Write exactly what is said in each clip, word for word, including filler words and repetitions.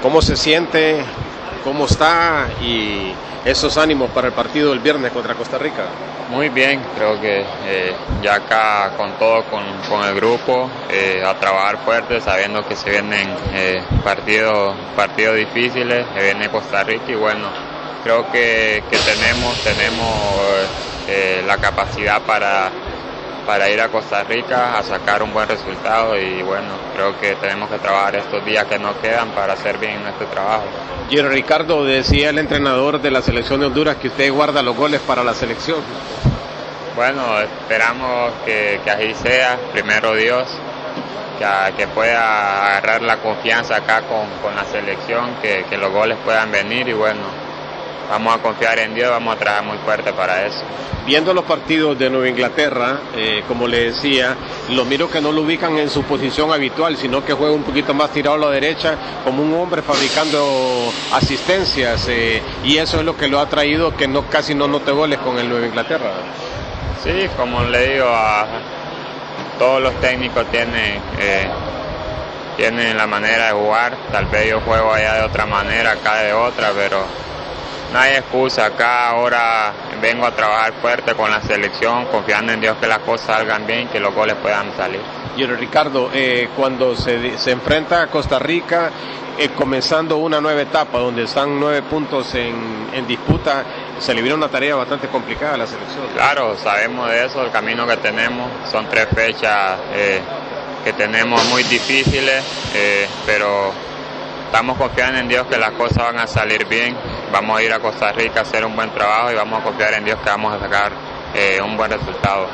¿Cómo se siente? ¿Cómo está? Y esos ánimos para el partido del viernes contra Costa Rica. Muy bien, creo que eh, ya acá con todo, con, con el grupo, eh, a trabajar fuerte, sabiendo que se vienen eh, partidos, partidos difíciles, que viene Costa Rica y bueno, creo que, que tenemos, tenemos eh, la capacidad para, para ir a Costa Rica a sacar un buen resultado y bueno, creo que tenemos que trabajar estos días que nos quedan para hacer bien nuestro trabajo. Jerry Ricardo, decía el entrenador de la selección de Honduras que usted guarda los goles para la selección. Bueno, esperamos que, que así sea, primero Dios, que, que pueda agarrar la confianza acá con, con la selección, que, que los goles puedan venir y bueno, vamos a confiar en Dios, vamos a trabajar muy fuerte para eso. Viendo los partidos de Nueva Inglaterra, eh, como le decía, lo miro que no lo ubican en su posición habitual, sino que juega un poquito más tirado a la derecha, como un hombre fabricando asistencias, eh, y eso es lo que lo ha traído que no casi no note goles con el Nueva Inglaterra. Sí, como le digo, a, todos los técnicos tienen, eh, tienen la manera de jugar, tal vez yo juego allá de otra manera, acá de otra, pero no hay excusa, acá ahora vengo a trabajar fuerte con la selección, confiando en Dios que las cosas salgan bien, que los goles puedan salir. Y Ricardo, eh, cuando se, se enfrenta a Costa Rica, eh, comenzando una nueva etapa donde están nueve puntos en, en disputa, se le viene una tarea bastante complicada a la selección. Claro, sabemos de eso, el camino que tenemos, son tres fechas eh, que tenemos muy difíciles, eh, pero estamos confiando en Dios que las cosas van a salir bien, vamos a ir a Costa Rica a hacer un buen trabajo y vamos a confiar en Dios que vamos a sacar eh, un buen resultado.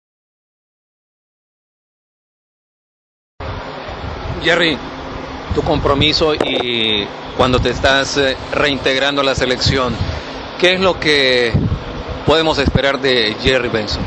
Jerry, tu compromiso y cuando te estás reintegrando a la selección, ¿qué es lo que podemos esperar de Jerry Benson?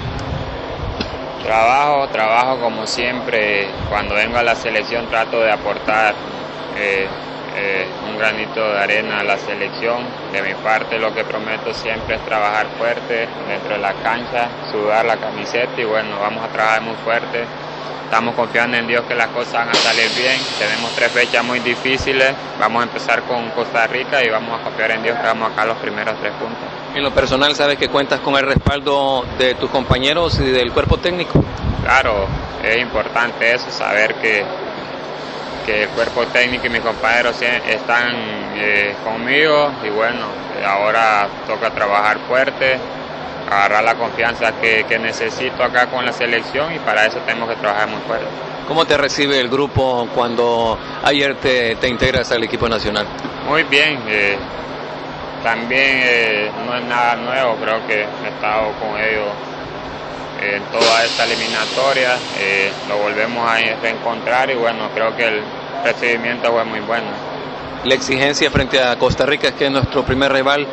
Trabajo, trabajo como siempre, cuando vengo a la selección trato de aportar eh, Eh, un granito de arena a la selección. De mi parte lo que prometo siempre es trabajar fuerte dentro de la cancha, sudar la camiseta y bueno, vamos a trabajar muy fuerte. Estamos confiando en Dios que las cosas van a salir bien. Tenemos tres fechas muy difíciles, vamos a empezar con Costa Rica y vamos a confiar en Dios que vamos a sacar los primeros tres puntos. En lo personal, ¿sabes que cuentas con el respaldo de tus compañeros y del cuerpo técnico? Claro, es importante eso, saber que que el cuerpo técnico y mis compañeros están eh, conmigo y bueno, ahora toca trabajar fuerte, agarrar la confianza que, que necesito acá con la selección y para eso tenemos que trabajar muy fuerte. ¿Cómo te recibe el grupo cuando ayer te, te integras al equipo nacional? Muy bien, eh, también eh, no es nada nuevo, creo que he estado con ellos en toda esta eliminatoria, eh, lo volvemos a reencontrar y bueno, creo que el recibimiento fue muy bueno. La exigencia frente a Costa Rica es que es nuestro primer rival.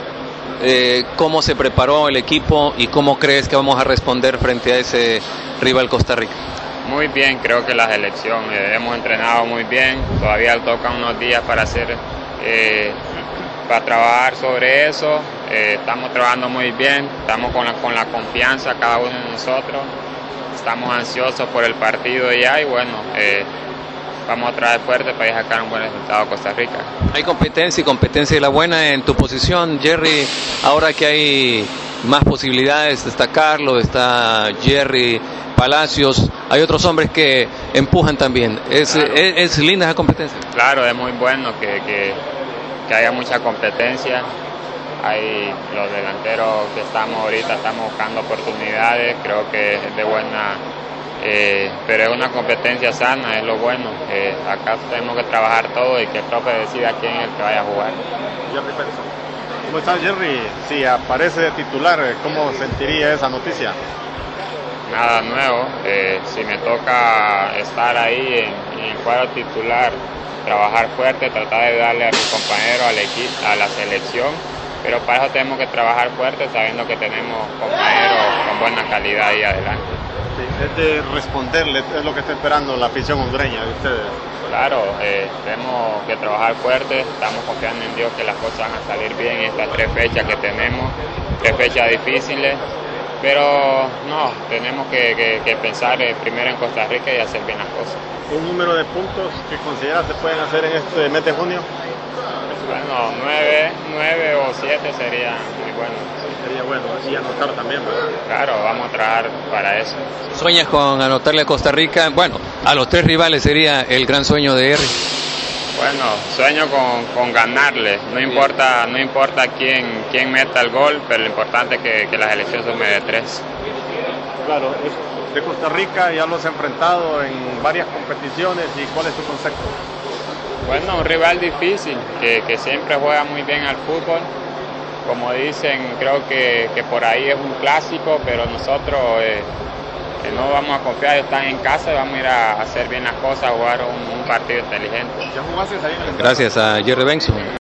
Eh, ¿Cómo se preparó el equipo y cómo crees que vamos a responder frente a ese rival Costa Rica? Muy bien, creo que la selección, eh, hemos entrenado muy bien, todavía tocan unos días para hacer, eh, para trabajar sobre eso. Eh, estamos trabajando muy bien, estamos con la, con la confianza cada uno de nosotros, estamos ansiosos por el partido ya y bueno, eh, vamos a trabajar fuerte para sacar un buen resultado a Costa Rica. Hay competencia y competencia de la buena en tu posición, Jerry, ahora que hay más posibilidades de destacarlo, está Jerry Palacios, hay otros hombres que empujan también, es, claro. es, es linda esa competencia. Claro, es muy bueno que, que, que haya mucha competencia. Hay los delanteros que estamos ahorita, estamos buscando oportunidades, creo que es de buena, eh, pero es una competencia sana, es lo bueno. Eh, acá tenemos que trabajar todo y que el profe decida quién es el que vaya a jugar. Jerry Benson. ¿Cómo está, Jerry? Si aparece de titular, ¿cómo sentiría esa noticia? Nada nuevo, eh, si me toca estar ahí en, en el cuadro titular, trabajar fuerte, tratar de darle a mis compañeros, al equipo, a la selección. Pero para eso tenemos que trabajar fuerte sabiendo que tenemos compañeros con buena calidad ahí adelante. Sí, es de responderle, es lo que está esperando la afición hondureña de ustedes. Claro, eh, tenemos que trabajar fuerte, estamos confiando en Dios que las cosas van a salir bien en estas tres fechas que tenemos, tres fechas difíciles, pero no, tenemos que, que, que pensar primero en Costa Rica y hacer bien las cosas. ¿Un número de puntos que consideras se pueden hacer en este mes de junio? Bueno, nueve, nueve o siete sería muy bueno. Sería bueno, así anotar también, ¿verdad? Claro, vamos a trabajar para eso. ¿Sueñas con anotarle a Costa Rica? Bueno, a los tres rivales sería el gran sueño de Jerry. Bueno, sueño con, con ganarle, no importa, no importa quién, quién meta el gol, pero lo importante es que, que la selección sume de tres. Claro, de Costa Rica ya los he enfrentado en varias competiciones, ¿y cuál es tu concepto? Bueno, un rival difícil, que, que siempre juega muy bien al fútbol. Como dicen, creo que, que por ahí es un clásico, pero nosotros eh, eh, no vamos a confiar, están en casa y vamos a ir a hacer bien las cosas, a jugar un, un partido inteligente. ¿Ya jugaste ahí en el Gracias a Jerry Benson.